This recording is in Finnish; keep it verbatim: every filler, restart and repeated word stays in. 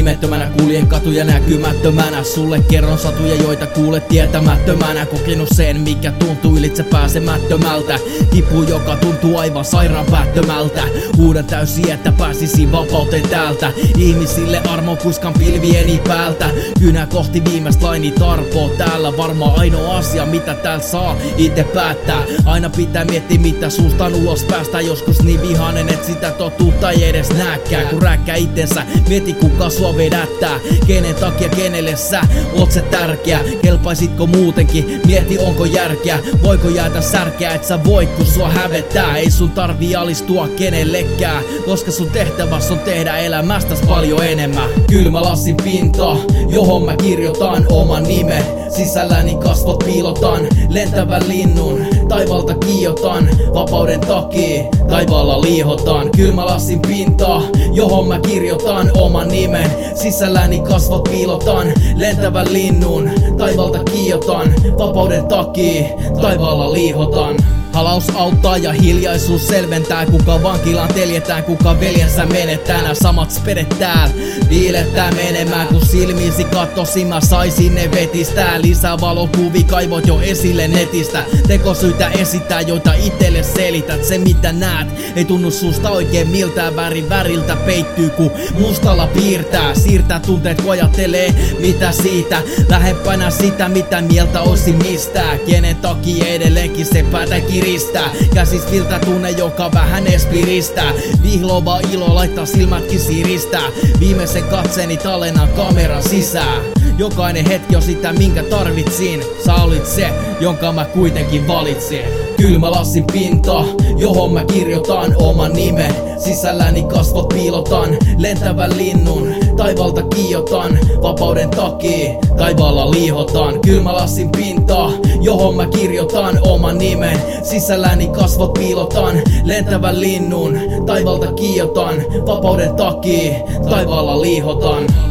Nimettömänä kuljen katuja näkymättömänä. Sulle kerron satuja, joita kuulet tietämättömänä. Kokenut sen, mikä tuntuu ylitse pääsemättömältä. Kipu, joka tuntuu aivan sairaan päättömältä. Huudan täysin, että pääsisin vapauteen täältä. Ihmisille armo kuiskan pilvieni päältä. Kynä kohti viimeistä laini tarpoo täällä. Varmaan ainoa asia, mitä täällä saa itse päättää. Aina pitää miettiä, mitä suustaan ulos päästään. Joskus niin vihanen, et sitä totuutta ei edes näkään. Kun rääkkää itsensä, mieti kuka sua vedättää. Kenen takia, kenelle sä oot se tärkeä. Kelpaisitko muutenkin, mieti onko järkeä. Voiko jäädä särkeä, et sä voit kun sua hävettää. Ei sun tarvii alistua kenellekään, koska sun tehtäväs on tehdä elämästäs paljon enemmän. Kylmä lasin pinta, johon mä kirjoitan oman nimen. Sisälläni kasvot piilotan, lentävän linnun taivalta kiiotan. Vapauden takia taivaalla liihotan. Kylmä lasin pinta, johon mä kirjoitan oman nimen. Sisälläni kasvot piilotan, lentävän linnun taivalta kiiotan. Vapauden takia taivaalla liihotan. Halaus auttaa ja hiljaisuus selventää. Kuka vankilaan teljetään, kuka veljensä menettää. Nää samat spedet tääl viilettää menemään. Kun silmiisi kattosin mä saisin ne vetistää. Lisää valokuvia kaivot jo esille netistä. Tekosyitä esittää, joita itelle selität. Se mitä näet ei tunnu susta oikein miltään. Värin väriltä peittyy kun mustalla piirtää. Siirtää tunteet kun ajattelee mitä siitä. Lähempänä sitä mitä mieltä osi mistää. Kenen takia edelleenkin se päätä kiristää. Käsis viltä tunne joka vähän espiristää. Vihlova ilo laittaa silmätkin siristää. Viimeisen katseeni tallennan kameran sisään. Jokainen hetki on sitä minkä tarvitsin. Sä olit se jonka mä kuitenkin valitsin. Kylmä lasin pinta, johon mä kirjoitan oman nimen. Sisälläni kasvot piilotan, lentävän linnun taivalta kiiotan. Vapauden takia taivaalla liihotan. Kylmä lasin pinta, johon mä kirjoitan oman nimen. Sisälläni kasvot piilotan, lentävän linnun taivalta kiiotan. Vapauden takia taivaalla liihotan.